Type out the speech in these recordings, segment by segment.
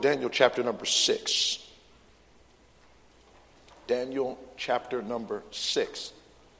Daniel chapter number 6. Daniel chapter number 6.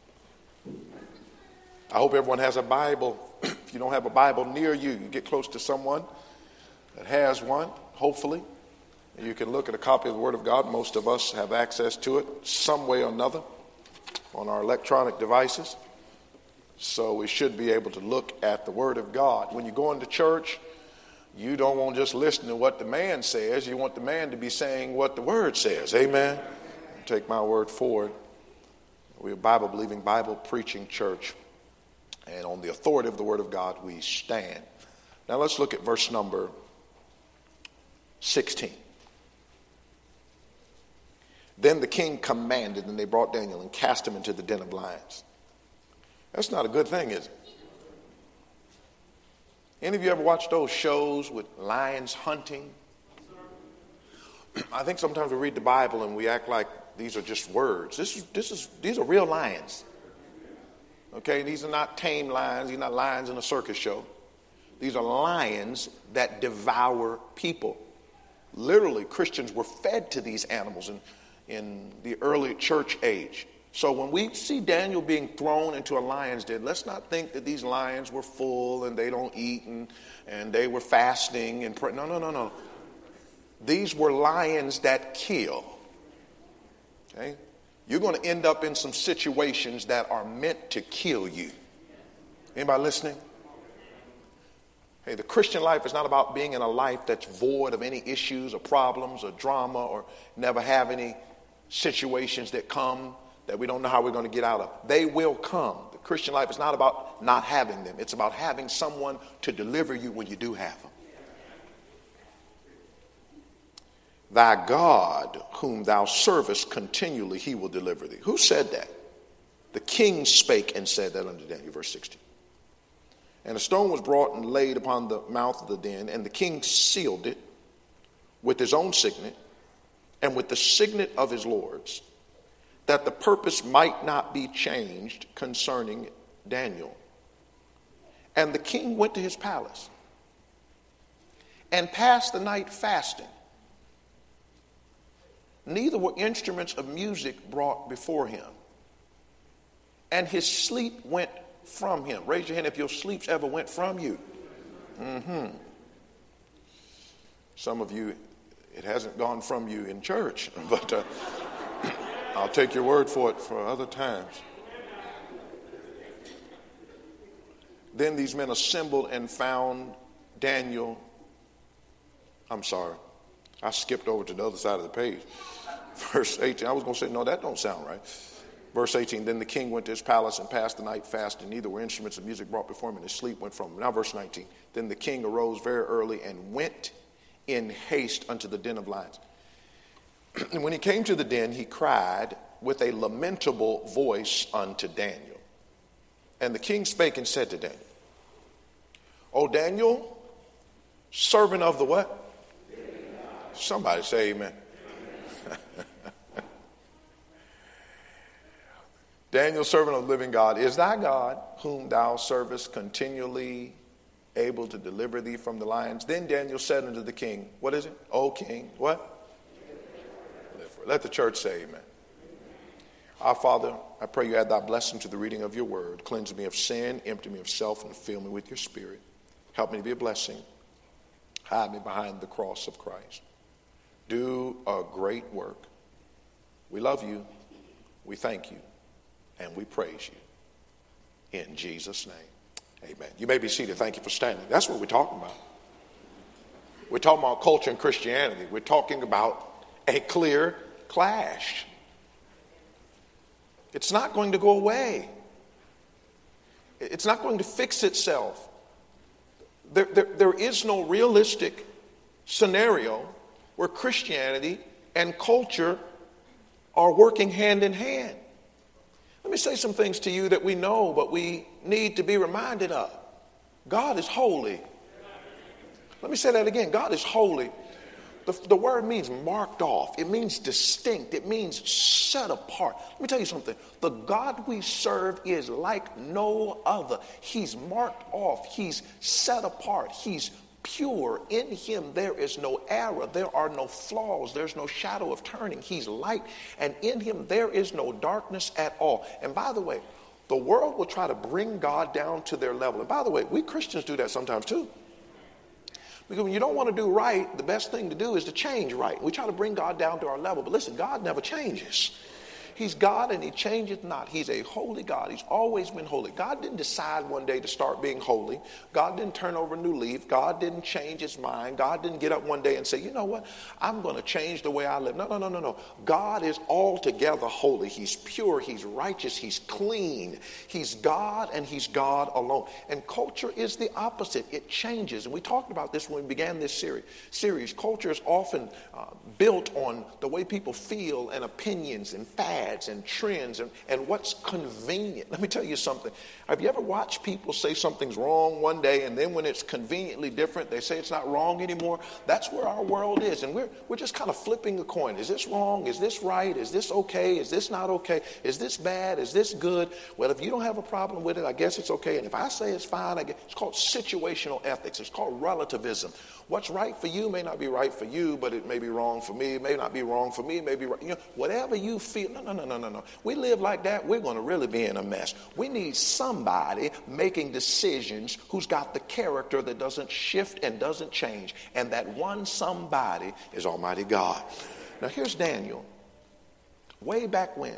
I hope everyone has a Bible. If you don't have a Bible near you, you get close to someone that has one, hopefully. You can look at a copy of the Word of God. Most of us have access to it some way or another on our electronic devices. So we should be able to look at the Word of God. When you go into church, you don't want to just listen to what the man says. You want the man to be saying what the Word says. Amen? Take my word for it. We're a Bible-believing, Bible-preaching church. And on the authority of the Word of God, we stand. Now let's look at verse number 16. Then the king commanded, and they brought Daniel and cast him into the den of lions. That's not a good thing, is it? Any of you ever watched those shows with lions hunting? I think sometimes we read the Bible and we act like these are just words. These are real lions. Okay, these are not tame lions. These are not lions in a circus show. These are lions that devour people. Literally, Christians were fed to these animals in the early church age. So when we see Daniel being thrown into a lion's den, let's not think that these lions were full and they don't eat and they were fasting and praying. No. These were lions that kill. Okay? You're going to end up in some situations that are meant to kill you. Anybody listening? Hey, the Christian life is not about being in a life that's void of any issues or problems or drama or never have any situations that come that we don't know how we're going to get out of. They will come. The Christian life is not about not having them. It's about having someone to deliver you when you do have them. Thy God, whom thou servest continually, he will deliver thee. Who said that? The king spake and said that unto Daniel, verse 16. And a stone was brought and laid upon the mouth of the den, and the king sealed it with his own signet and with the signet of his lords, that the purpose might not be changed concerning Daniel. And the king went to his palace and passed the night fasting. Neither were instruments of music brought before him. And his sleep went from him. Raise your hand if your sleeps ever went from you. Some of you, it hasn't gone from you in church, but I'll take your word for it for other times. Then these men assembled and found Daniel. I'm sorry. I skipped over to the other side of the page. Verse 18. I was going to say, no, that don't sound right. Verse 18. Then the king went to his palace and passed the night fasting. Neither were instruments of music brought before him, and his sleep went from him. Now verse 19. Then the king arose very early and went in haste unto the den of lions. And when he came to the den, he cried with a lamentable voice unto Daniel. And the king spake and said to Daniel, O Daniel, servant of the what? Somebody say amen. Daniel, servant of the living God, is thy God, whom thou servest, continually able to deliver thee from the lions? Then Daniel said unto the king, what is it? O king, what? Let the church say amen. Our Father, I pray you add thy blessing to the reading of your word. Cleanse me of sin, empty me of self, and fill me with your spirit. Help me to be a blessing. Hide me behind the cross of Christ. Do a great work. We love you, we thank you, and we praise you. In Jesus' name, amen. You may be seated. Thank you for standing. That's what we're talking about. We're talking about culture and Christianity. We're talking about a clear clash. It's not going to go away. It's not going to fix itself. There is no realistic scenario where Christianity and culture are working hand in hand. Let me say some things to you that we know, but we need to be reminded of. God is holy. Let me say that again. God is holy. The word means marked off. It means distinct. It means set apart. Let me tell you something. The God we serve is like no other. He's marked off. He's set apart. He's pure. In him there is no error. There are no flaws. There's no shadow of turning. He's light, and in him there is no darkness at all. And by the way, the world will try to bring God down to their level. And by the way, we Christians do that sometimes too. Because when you don't want to do right, the best thing to do is to change right. We try to bring God down to our level. But listen, God never changes. He's God and he changeth not. He's a holy God. He's always been holy. God didn't decide one day to start being holy. God didn't turn over a new leaf. God didn't change his mind. God didn't get up one day and say, you know what, I'm going to change the way I live. No. God is altogether holy. He's pure. He's righteous. He's clean. He's God and he's God alone. And culture is the opposite. It changes. And we talked about this when we began this series. Culture is often built on the way people feel and opinions and fads and trends and what's convenient. Let me tell you something. Have you ever watched people say something's wrong one day, and then when it's conveniently different, they say it's not wrong anymore? That's where our world is, and we're just kind of flipping a coin. Is this wrong? Is this right? Is this okay? Is this not okay? Is this bad? Is this good? Well, if you don't have a problem with it, I guess it's okay. And if I say it's fine, it's called situational ethics. It's called relativism. What's right for you may not be right for you, but it may be wrong for me. It may not be wrong for me. It may be right. Whatever you feel. No. We live like that, we're going to really be in a mess. We need somebody making decisions who's got the character that doesn't shift and doesn't change. And that one somebody is Almighty God. Now here's Daniel, way back when,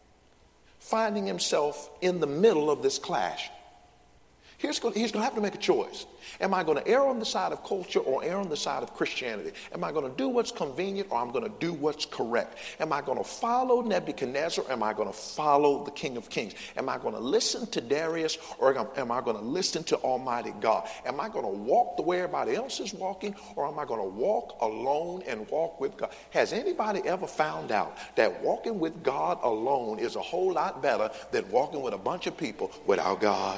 finding himself in the middle of this clash. He's going to have to make a choice. Am I going to err on the side of culture or err on the side of Christianity? Am I going to do what's convenient or I'm going to do what's correct? Am I going to follow Nebuchadnezzar or am I going to follow the King of Kings? Am I going to listen to Darius or am I going to listen to Almighty God? Am I going to walk the way everybody else is walking or am I going to walk alone and walk with God? Has anybody ever found out that walking with God alone is a whole lot better than walking with a bunch of people without God?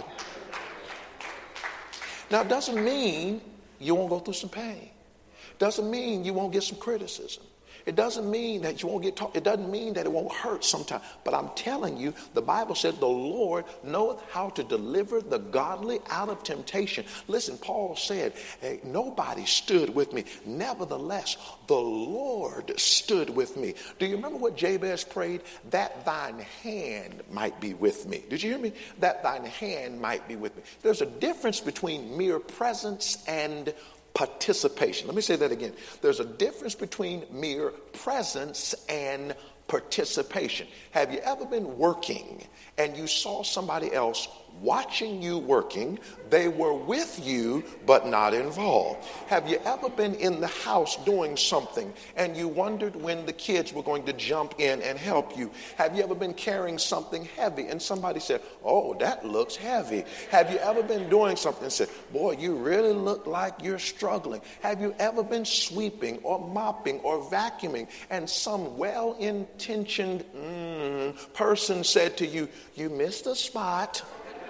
Now, it doesn't mean you won't go through some pain. Doesn't mean you won't get some criticism. It doesn't mean that you won't get taught. It doesn't mean that it won't hurt sometimes. But I'm telling you, the Bible said the Lord knoweth how to deliver the godly out of temptation. Listen, Paul said, hey, nobody stood with me. Nevertheless, the Lord stood with me. Do you remember what Jabez prayed? That thine hand might be with me. Did you hear me? That thine hand might be with me. There's a difference between mere presence and participation. Let me say that again. There's a difference between mere presence and participation. Have you ever been working and you saw somebody else watching you working? They were with you but not involved. Have you ever been in the house doing something and you wondered when the kids were going to jump in and help you? Have you ever been carrying something heavy and somebody said, oh, that looks heavy? Have you ever been doing something and said, boy, you really look like you're struggling? Have you ever been sweeping or mopping or vacuuming and some well-intentioned person said to you, you missed a spot?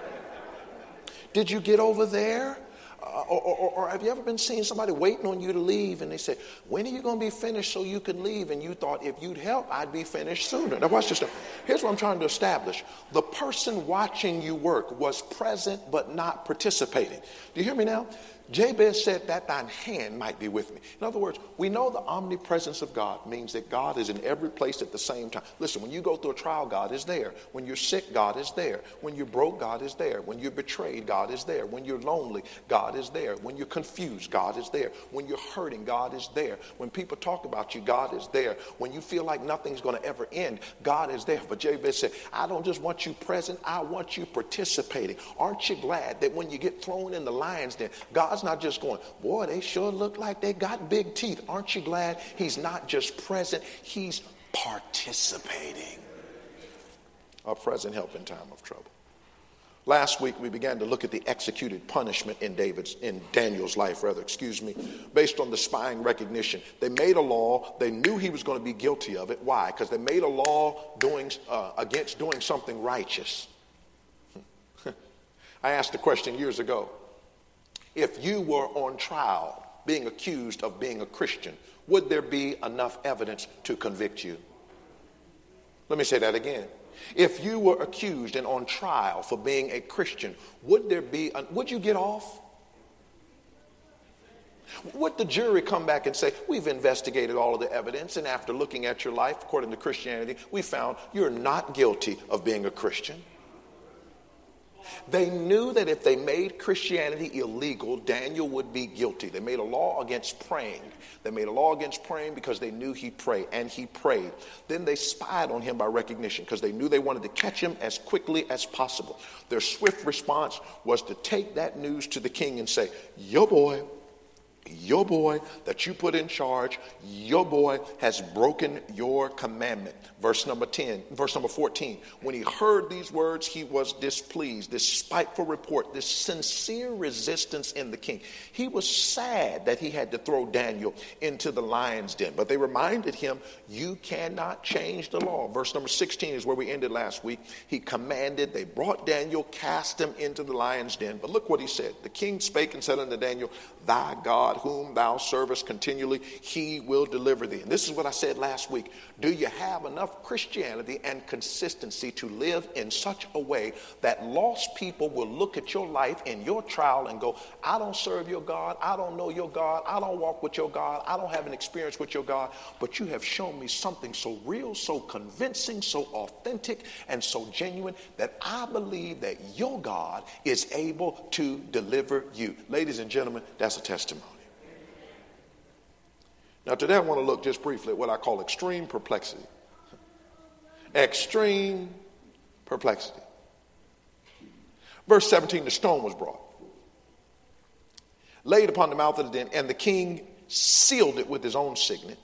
Did you get over there? Or have you ever been seeing somebody waiting on you to leave and they say, when are you going to be finished so you can leave? And you thought, if you'd help, I'd be finished sooner. Now watch this stuff. Here's what I'm trying to establish. The person watching you work was present but not participating. Do you hear me now? Jabez said that thine hand might be with me. In other words, we know the omnipresence of God means that God is in every place at the same time. Listen, when you go through a trial, God is there. When you're sick, God is there. When you're broke, God is there. When you're betrayed, God is there. When you're lonely, God is there. When you're confused, God is there. When you're hurting, God is there. When people talk about you, God is there. When you feel like nothing's going to ever end, God is there. But Jabez said, I don't just want you present, I want you participating. Aren't you glad that when you get thrown in the lion's den, God's not just going, boy, they sure look like they got big teeth. Aren't you glad he's not just present, he's participating. A present help in time of trouble. Last week we began to look at the executed punishment in Daniel's life, based on the spying recognition. They made a law. They knew he was going to be guilty of it. Why? Because they made a law against doing something righteous. I asked the question years ago. If you were on trial being accused of being a Christian, would there be enough evidence to convict you? Let me say that again. If you were accused and on trial for being a Christian, would you get off? Would the jury come back and say, we've investigated all of the evidence, and after looking at your life, according to Christianity, we found you're not guilty of being a Christian? They knew that if they made Christianity illegal, Daniel would be guilty. They made a law against praying. They made a law against praying because they knew he'd pray, and he prayed. Then they spied on him by recognition because they knew they wanted to catch him as quickly as possible. Their swift response was to take that news to the king and say, your boy that you put in charge, your boy has broken your commandment. Verse number 14. When he heard these words, he was displeased. This spiteful report, this sincere resistance in the king. He was sad that he had to throw Daniel into the lion's den. But they reminded him, you cannot change the law. Verse number 16 is where we ended last week. He commanded, they brought Daniel, cast him into the lion's den. But look what he said. The king spake and said unto Daniel, thy God, whom thou servest continually, he will deliver thee. And this is what I said last week. Do you have enough Christianity and consistency to live in such a way that lost people will look at your life in your trial and go, I don't serve your God, I don't know your God, I don't walk with your God, I don't have an experience with your God, but you have shown me something so real, so convincing, so authentic, and so genuine that I believe that your God is able to deliver you. Ladies and gentlemen, that's a testimony. Now today I want to look just briefly at what I call extreme perplexity. Extreme perplexity. Verse 17, the stone was brought, laid upon the mouth of the den, and the king sealed it with his own signet,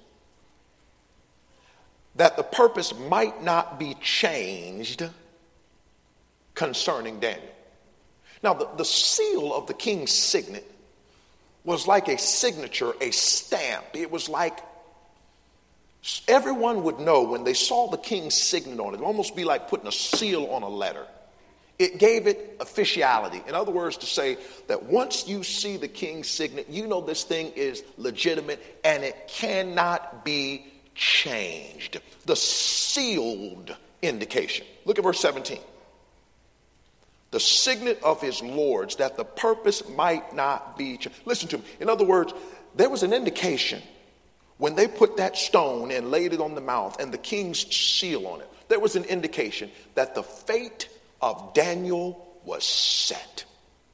that the purpose might not be changed concerning Daniel. Now the seal of the king's signet was like a signature, a stamp. It was like everyone would know when they saw the king's signet on it. It would almost be like putting a seal on a letter. It gave it officiality. In other words, to say that once you see the king's signet, you know this thing is legitimate and it cannot be changed. The sealed indication. Look at verse 17. The signet of his lords, that the purpose might not be changed. Listen to me. In other words, there was an indication when they put that stone and laid it on the mouth and the king's seal on it. There was an indication that the fate of Daniel was set.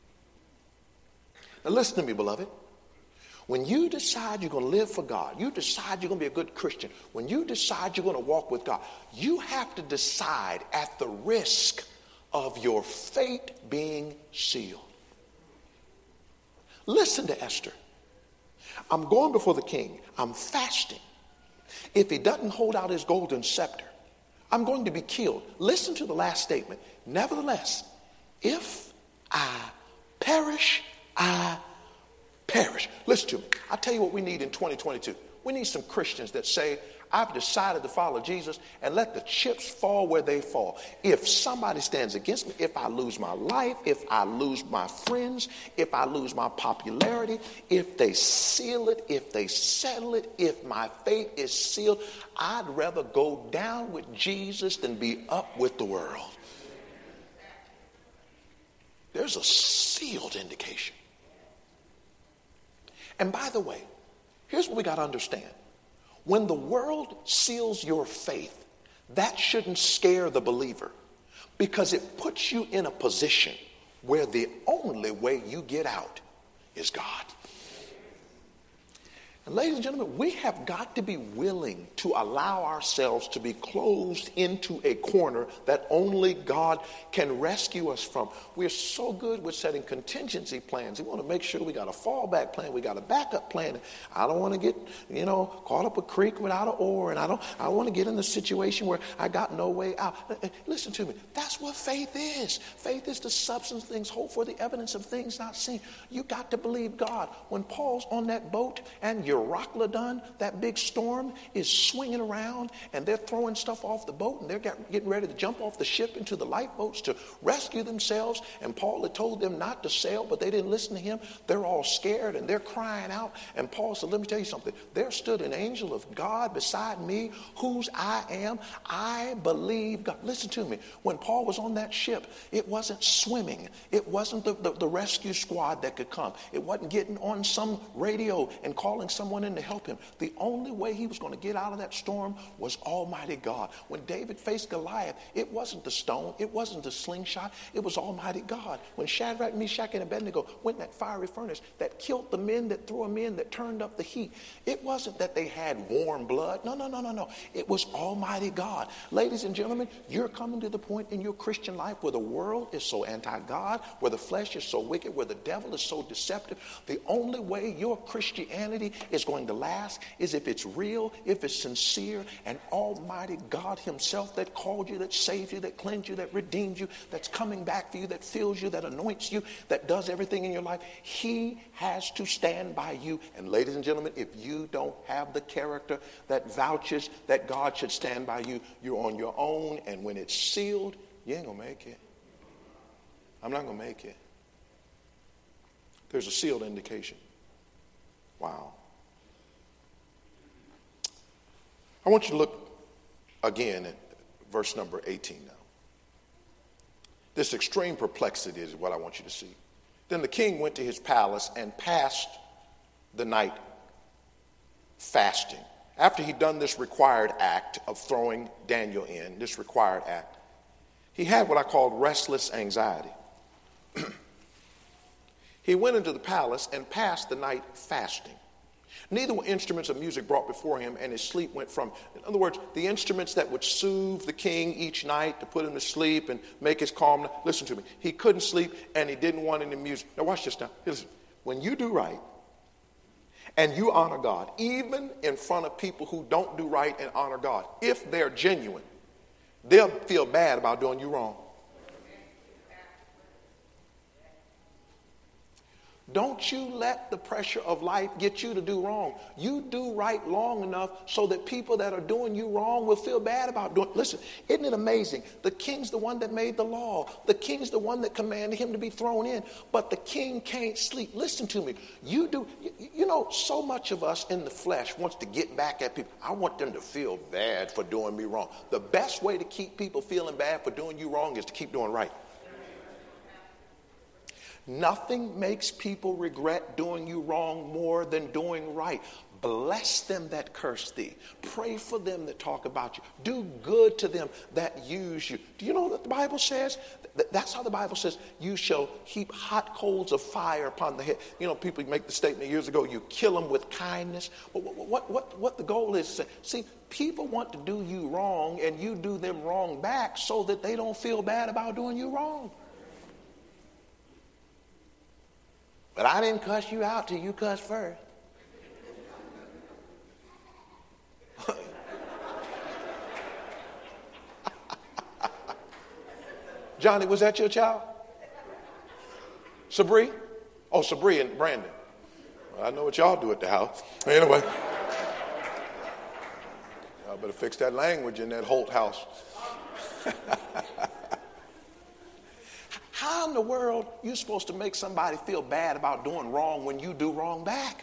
Now listen to me, beloved. When you decide you're going to live for God, you decide you're going to be a good Christian, when you decide you're going to walk with God, you have to decide at the risk of your fate being sealed. Listen to Esther. I'm going before the king. I'm fasting. If he doesn't hold out his golden scepter, I'm going to be killed. Listen to the last statement. Nevertheless, if I perish, I perish. Listen to me. I'll tell you what we need in 2022. We need some Christians that say, I've decided to follow Jesus and let the chips fall where they fall. If somebody stands against me, if I lose my life, if I lose my friends, if I lose my popularity, if they seal it, if they settle it, if my fate is sealed, I'd rather go down with Jesus than be up with the world. There's a sealed indication. And by the way, here's what we got to understand. When the world seals your faith, that shouldn't scare the believer because it puts you in a position where the only way you get out is God. And ladies and gentlemen, we have got to be willing to allow ourselves to be closed into a corner that only God can rescue us from. We're so good with setting contingency plans. We want to make sure we got a fallback plan. We got a backup plan. I don't want to get, caught up a creek without an oar. And I want to get in a situation where I got no way out. Listen to me. That's what faith is. Faith is the substance of things hoped for, the evidence of things not seen. You got to believe God. When Paul's on that boat and you're Euroclydon, that big storm, is swinging around and they're throwing stuff off the boat and they're getting ready to jump off the ship into the lifeboats to rescue themselves. And Paul had told them not to sail, but they didn't listen to him. They're all scared and they're crying out. And Paul said, let me tell you something. There stood an angel of God beside me, whose I am. I believe God. Listen to me. When Paul was on that ship, it wasn't swimming. It wasn't the rescue squad that could come. It wasn't getting on some radio and calling someone in to help him. The only way he was going to get out of that storm was Almighty God. When David faced Goliath, it wasn't the stone. It wasn't the slingshot. It was Almighty God. When Shadrach, Meshach, and Abednego went in that fiery furnace that killed the men that threw them in, that turned up the heat, it wasn't that they had warm blood. No. It was Almighty God. Ladies and gentlemen, you're coming to the point in your Christian life where the world is so anti-God, where the flesh is so wicked, where the devil is so deceptive. The only way your Christianity is going to last is if it's real, if it's sincere, and Almighty God himself that called you, that saved you, that cleansed you, that redeemed you, that's coming back for you, that fills you, that anoints you, that does everything in your life, he has to stand by you. And ladies and gentlemen, if you don't have the character that vouches that God should stand by you, you're on your own, and when it's sealed, you ain't gonna make it. I'm not gonna make it. There's a sealed indication. Wow. I want you to look again at verse number 18 now. This extreme perplexity is what I want you to see. Then the king went to his palace and passed the night fasting. After he'd done this required act of throwing Daniel in, this required act, he had what I called restless anxiety. He went into the palace and passed the night fasting. Neither were instruments of music brought before him, and his sleep went from, in other words, the instruments that would soothe the king each night to put him to sleep and make his calm. Listen to me. He couldn't sleep, and he didn't want any music. Now watch this now. Listen. When you do right and you honor God, even in front of people who don't do right and honor God, if they're genuine, they'll feel bad about doing you wrong. Don't you let the pressure of life get you to do wrong. You do right long enough so that people that are doing you wrong will feel bad about doing. Listen, isn't it amazing? The king's the one that made the law. The king's the one that commanded him to be thrown in. But the king can't sleep. Listen to me. You do. You know, so much of us in the flesh wants to get back at people. I want them to feel bad for doing me wrong. The best way to keep people feeling bad for doing you wrong is to keep doing right. Nothing makes people regret doing you wrong more than doing right. Bless them that curse thee. Pray for them that talk about you. Do good to them that use you. Do you know what the Bible says? That's how the Bible says, you shall heap hot coals of fire upon the head. You know, people make the statement years ago, you kill them with kindness. But what the goal is, see, people want to do you wrong and you do them wrong back so that they don't feel bad about doing you wrong. But I didn't cuss you out till you cussed first. Johnny, was that your child? Sabri? Oh, Sabri and Brandon. Well, I know what y'all do at the house. Anyway. Y'all better fix that language in that Holt house. How in the world are you supposed to make somebody feel bad about doing wrong when you do wrong back?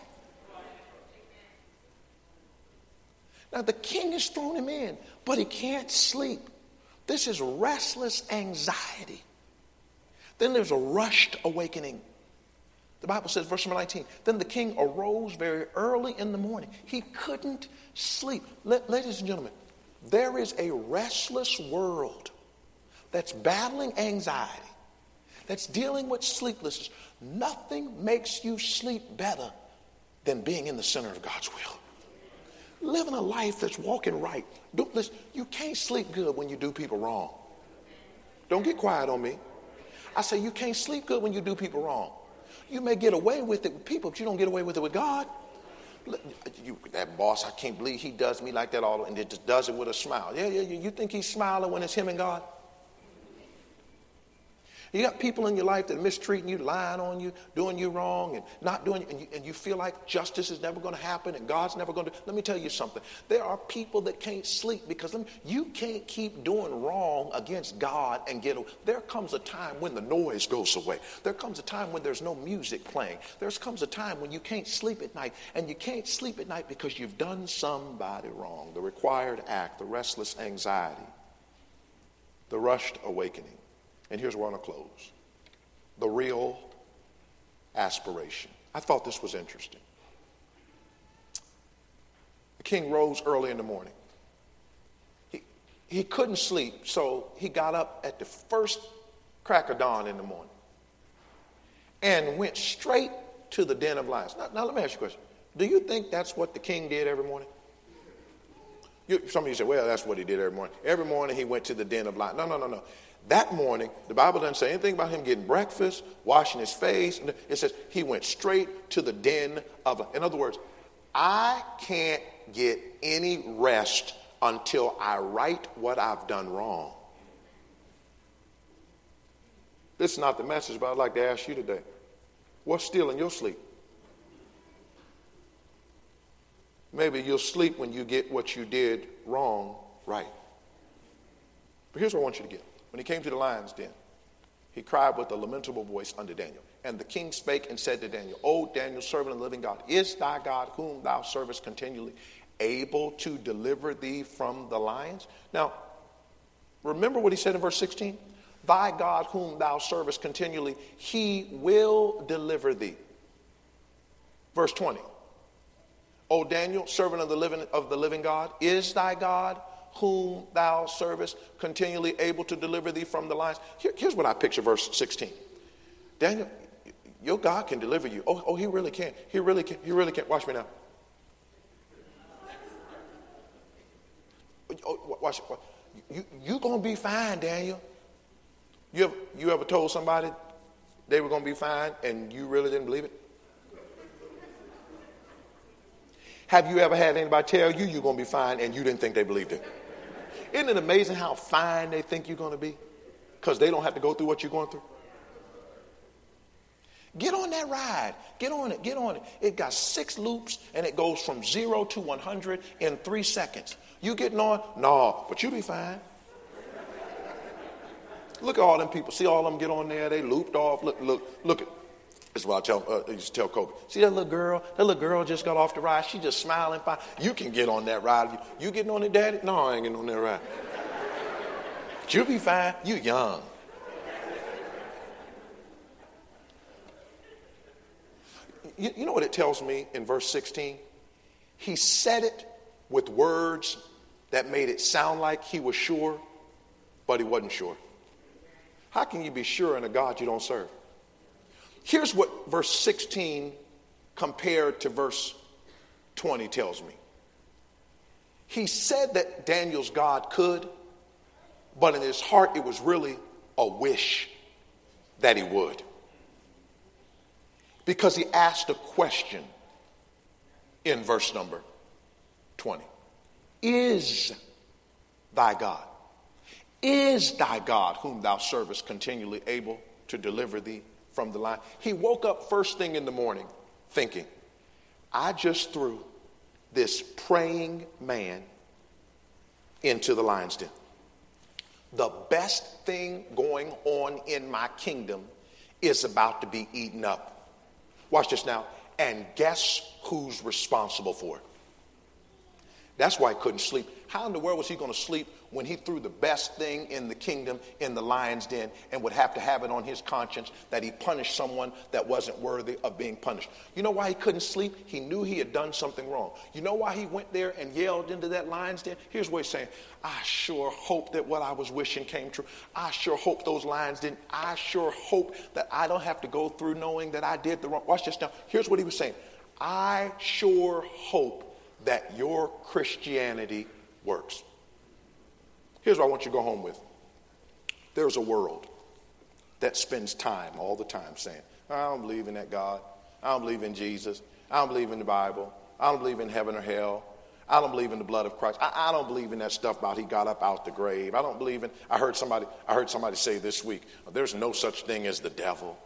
Now the king has thrown him in, but he can't sleep. This is restless anxiety. Then there's a rushed awakening. The Bible says, verse number 19, then the king arose very early in the morning. He couldn't sleep. Ladies and gentlemen, there is a restless world that's battling anxiety, that's dealing with sleeplessness. Nothing makes you sleep better than being in the center of God's will. Living a life that's walking right. Listen, you can't sleep good when you do people wrong. Don't get quiet on me. I say you can't sleep good when you do people wrong. You may get away with it with people, but you don't get away with it with God. That boss, I can't believe he does me like that all, and it just does it with a smile. Yeah. You think he's smiling when it's him and God? You got people in your life that are mistreating you, lying on you, doing you wrong, and not doing, and you feel like justice is never going to happen and God's never going to. Let me tell you something. There are people that can't sleep because you can't keep doing wrong against God and get away. There comes a time when the noise goes away. There comes a time when there's no music playing. There comes a time when you can't sleep at night, and you can't sleep at night because you've done somebody wrong. The required act, the restless anxiety, the rushed awakening. And here's where I'm going to close. The real aspiration. I thought this was interesting. The king rose early in the morning. He couldn't sleep, so he got up at the first crack of dawn in the morning and went straight to the den of lions. Now let me ask you a question. Do you think that's what the king did every morning? Some of you say, well, that's what he did every morning. Every morning he went to the den of lions. No. That morning, the Bible doesn't say anything about him getting breakfast, washing his face. It says he went straight to the den of lions. In other words, I can't get any rest until I right what I've done wrong. This is not the message, but I'd like to ask you today, what's stealing your sleep? Maybe you'll sleep when you get what you did wrong right. But here's what I want you to get. When he came to the lion's den, he cried with a lamentable voice unto Daniel. And the king spake and said to Daniel, O Daniel, servant of the living God, is thy God, whom thou servest continually, able to deliver thee from the lions? Now, remember what he said in verse 16? Thy God, whom thou servest continually, he will deliver thee. Verse 20. O Daniel, servant of the living God, is thy God, whom thou servest, continually able to deliver thee from the lions? Here's what I picture, verse 16. Daniel, your God can deliver you. Oh, he really can. He really can. He really can. Watch me now. Watch it. You're going to be fine, Daniel. You ever told somebody they were going to be fine and you really didn't believe it? Have you ever had anybody tell you you're going to be fine and you didn't think they believed it? Isn't it amazing how fine they think you're going to be? Because they don't have to go through what you're going through. Get on that ride. Get on it. Get on it. It got 6 loops and it goes from 0 to 100 in 3 seconds. You getting on? No, but you'll be fine. Look at all them people. See all of them get on there. They looped off. Look at. This is what I used to tell Kobe. See that little girl? That little girl just got off the ride. She just smiling fine. You can get on that ride. You getting on it, Daddy? No, I ain't getting on that ride. But you'll be fine. You young. You know what it tells me in verse 16? He said it with words that made it sound like he was sure, but he wasn't sure. How can you be sure in a God you don't serve? Here's what verse 16 compared to verse 20 tells me. He said that Daniel's God could, but in his heart it was really a wish that he would. Because he asked a question in verse number 20. Is thy God whom thou servest continually able to deliver thee from the lion? He woke up first thing in the morning thinking, I just threw this praying man into the lion's den. The best thing going on in my kingdom is about to be eaten up. Watch this now. And guess who's responsible for it? That's why he couldn't sleep. How in the world was he going to sleep when he threw the best thing in the kingdom in the lion's den and would have to have it on his conscience that he punished someone that wasn't worthy of being punished? You know why he couldn't sleep? He knew he had done something wrong. You know why he went there and yelled into that lion's den? Here's what he's saying. I sure hope that what I was wishing came true. I sure hope those lions didn't. I sure hope that I don't have to go through knowing that I did the wrong. Watch this now. Here's what he was saying. I sure hope that your Christianity works. Here's what I want you to go home with. There's a world that spends time all the time saying, I don't believe in that God. I don't believe in Jesus. I don't believe in the Bible. I don't believe in heaven or hell. I don't believe in the blood of Christ. I don't believe in that stuff about he got up out the grave. I don't believe in, I heard somebody say this week, there's no such thing as the devil.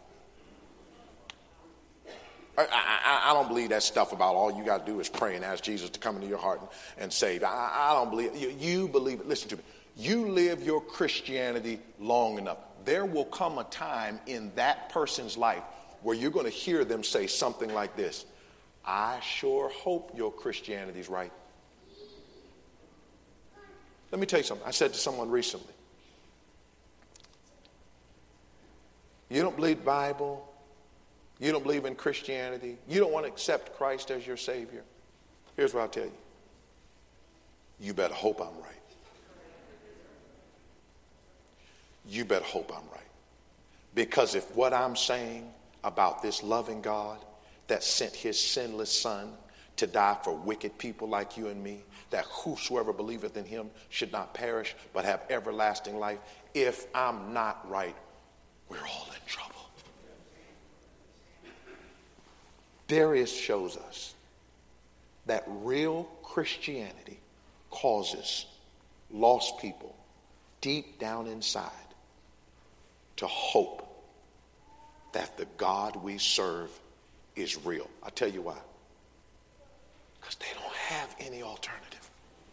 I don't believe that stuff about all you got to do is pray and ask Jesus to come into your heart and save. I don't believe it. You believe it. Listen to me. You live your Christianity long enough. There will come a time in that person's life where you're going to hear them say something like this. I sure hope your Christianity's right. Let me tell you something. I said to someone recently, you don't believe the Bible, you don't believe in Christianity, you don't want to accept Christ as your Savior. Here's what I'll tell you. You better hope I'm right. You better hope I'm right. Because if what I'm saying about this loving God that sent his sinless son to die for wicked people like you and me, that whosoever believeth in him should not perish but have everlasting life, if I'm not right, we're all in trouble. Darius shows us that real Christianity causes lost people deep down inside to hope that the God we serve is real. I'll tell you why. Because they don't have any alternative.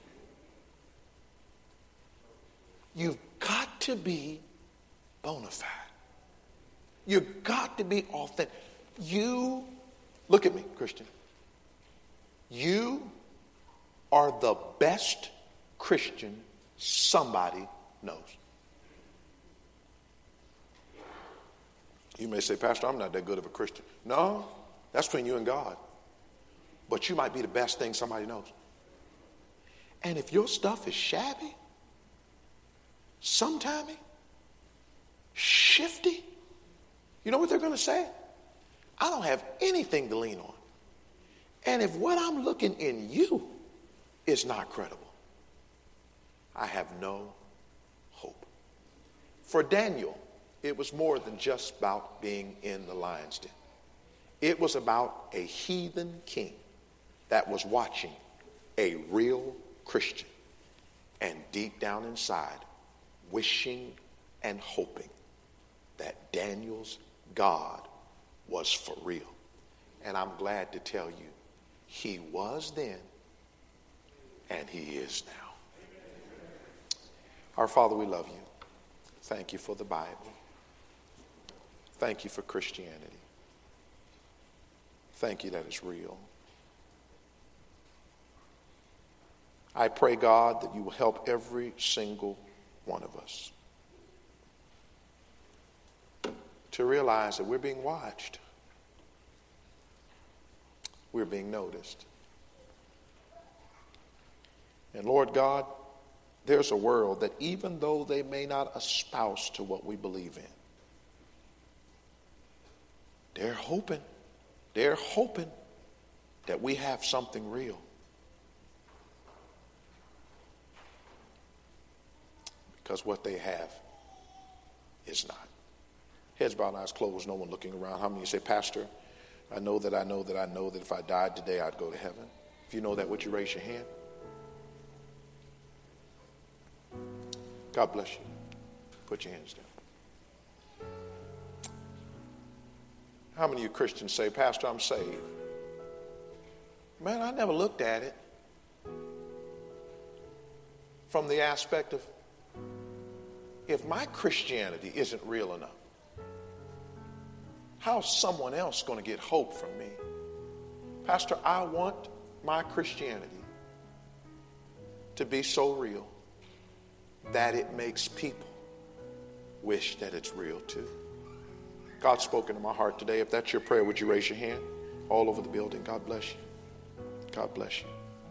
You've got to be bona fide. You've got to be authentic. You, look at me, Christian. You are the best Christian somebody knows. You may say, Pastor, I'm not that good of a Christian. No, that's between you and God. But you might be the best thing somebody knows. And if your stuff is shabby, sometimey, shifty, you know what they're going to say? I don't have anything to lean on. And if what I'm looking in you is not credible, I have no hope. For Daniel, it was more than just about being in the lion's den. It was about a heathen king that was watching a real Christian and deep down inside wishing and hoping that Daniel's God was for real. And I'm glad to tell you, he was then and he is now. Our Father, we love you. Thank you for the Bible. Thank you for Christianity. Thank you that it's real. I pray, God, that you will help every single one of us to realize that we're being watched. We're being noticed. And Lord God, there's a world that even though they may not espouse to what we believe in, they're hoping that we have something real. Because what they have is not. Heads bowed, eyes closed, no one looking around. How many of you say, Pastor, I know that if I died today, I'd go to heaven? If you know that, would you raise your hand? God bless you. Put your hands down. How many of you Christians say, Pastor, I'm saved? Man, I never looked at it from the aspect of, if my Christianity isn't real enough, how's someone else going to get hope from me? Pastor, I want my Christianity to be so real that it makes people wish that it's real too. God's spoken to my heart today. If that's your prayer, would you raise your hand? All over the building. God bless you. God bless you.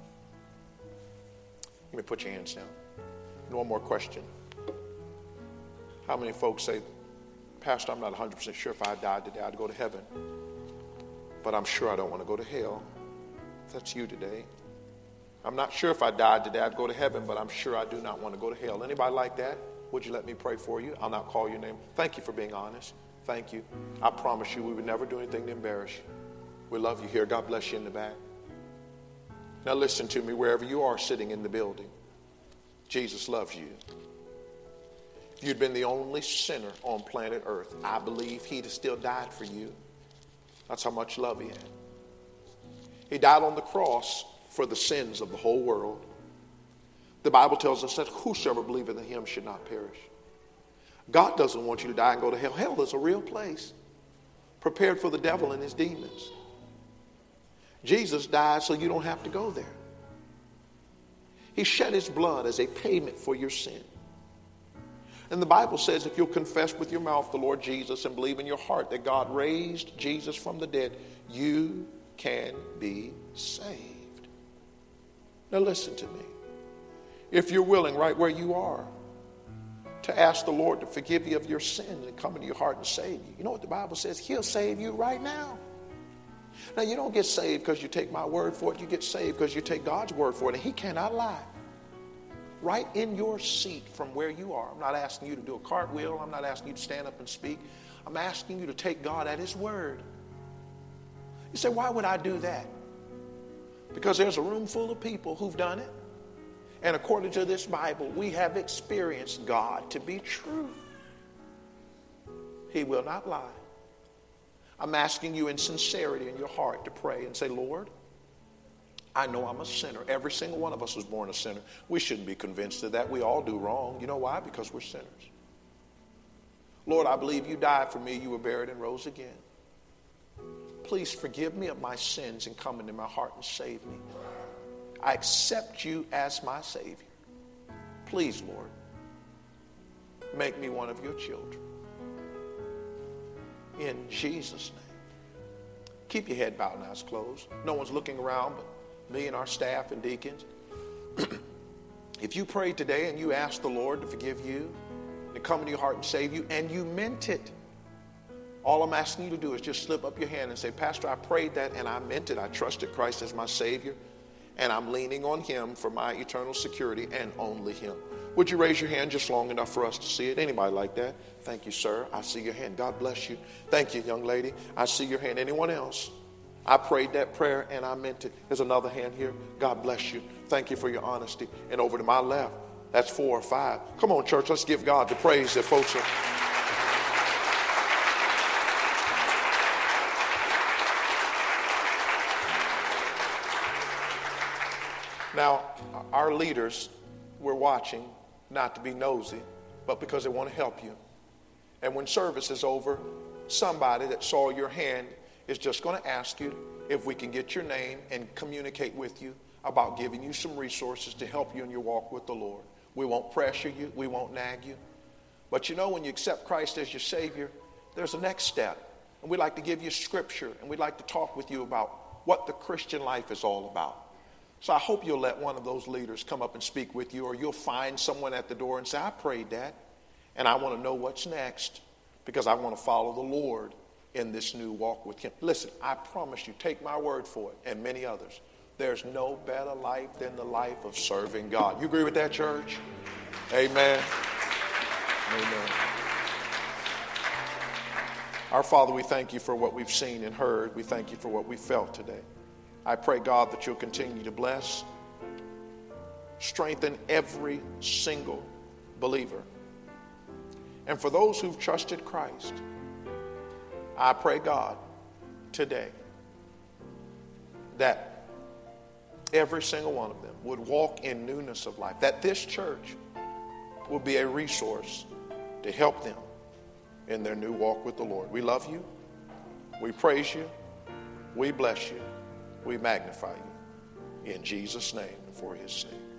Let me put your hands down. And one more question. How many folks say, Pastor, I'm not 100% sure if I died today, I'd go to heaven. But I'm sure I don't want to go to hell. If that's you today. I'm not sure if I died today, I'd go to heaven, but I'm sure I do not want to go to hell. Anybody like that? Would you let me pray for you? I'll not call your name. Thank you for being honest. Thank you. I promise you we would never do anything to embarrass you. We love you here. God bless you in the back. Now listen to me, wherever you are sitting in the building, Jesus loves you. If you'd been the only sinner on planet Earth, I believe he'd have still died for you. That's how much love he had. He died on the cross for the sins of the whole world. The Bible tells us that whosoever believeth in him should not perish. God doesn't want you to die and go to hell. Hell is a real place prepared for the devil and his demons. Jesus died so you don't have to go there. He shed his blood as a payment for your sin. And the Bible says if you'll confess with your mouth the Lord Jesus and believe in your heart that God raised Jesus from the dead, you can be saved. Now listen to me. If you're willing right where you are to ask the Lord to forgive you of your sins and come into your heart and save you, you know what the Bible says? He'll save you right now. Now, you don't get saved because you take my word for it. You get saved because you take God's word for it. And he cannot lie. Right in your seat from where you are. I'm not asking you to do a cartwheel. I'm not asking you to stand up and speak. I'm asking you to take God at his word. You say, why would I do that? Because there's a room full of people who've done it. And according to this Bible, we have experienced God to be true. He will not lie. I'm asking you in sincerity in your heart to pray and say, Lord, I know I'm a sinner. Every single one of us was born a sinner. We shouldn't be convinced of that. We all do wrong. You know why? Because we're sinners. Lord, I believe you died for me. You were buried and rose again. Please forgive me of my sins and come into my heart and save me. I accept you as my Savior. Please, Lord, make me one of your children. In Jesus' name. Keep your head bowed and eyes closed. No one's looking around but me and our staff and deacons. If you prayed today and you asked the Lord to forgive you and come into your heart and save you, and you meant it, all I'm asking you to do is just slip up your hand and say, Pastor, I prayed that and I meant it. I trusted Christ as my Savior, and I'm leaning on him for my eternal security and only him. Would you raise your hand just long enough for us to see it? Anybody like that? Thank you, sir. I see your hand. God bless you. Thank you, young lady. I see your hand. Anyone else? I prayed that prayer and I meant it. There's another hand here. God bless you. Thank you for your honesty. And over to my left, that's 4 or 5. Come on, church. Let's give God the praise that folks are. Now, our leaders were watching, not to be nosy, but because they want to help you. And when service is over, somebody that saw your hand is just going to ask you if we can get your name and communicate with you about giving you some resources to help you in your walk with the Lord. We won't pressure you. We won't nag you. But you know, when you accept Christ as your Savior, there's a next step. And we'd like to give you scripture, and we'd like to talk with you about what the Christian life is all about. So I hope you'll let one of those leaders come up and speak with you, or you'll find someone at the door and say, I prayed that, and I want to know what's next because I want to follow the Lord in this new walk with him. Listen, I promise you, take my word for it, and many others, there's no better life than the life of serving God. You agree with that, church? Amen. Amen. Our Father, we thank you for what we've seen and heard. We thank you for what we felt today. I pray, God, that you'll continue to bless, strengthen every single believer. And for those who've trusted Christ, I pray, God, today that every single one of them would walk in newness of life, that this church will be a resource to help them in their new walk with the Lord. We love you. We praise you. We bless you. We magnify you. In Jesus' name and for his sake.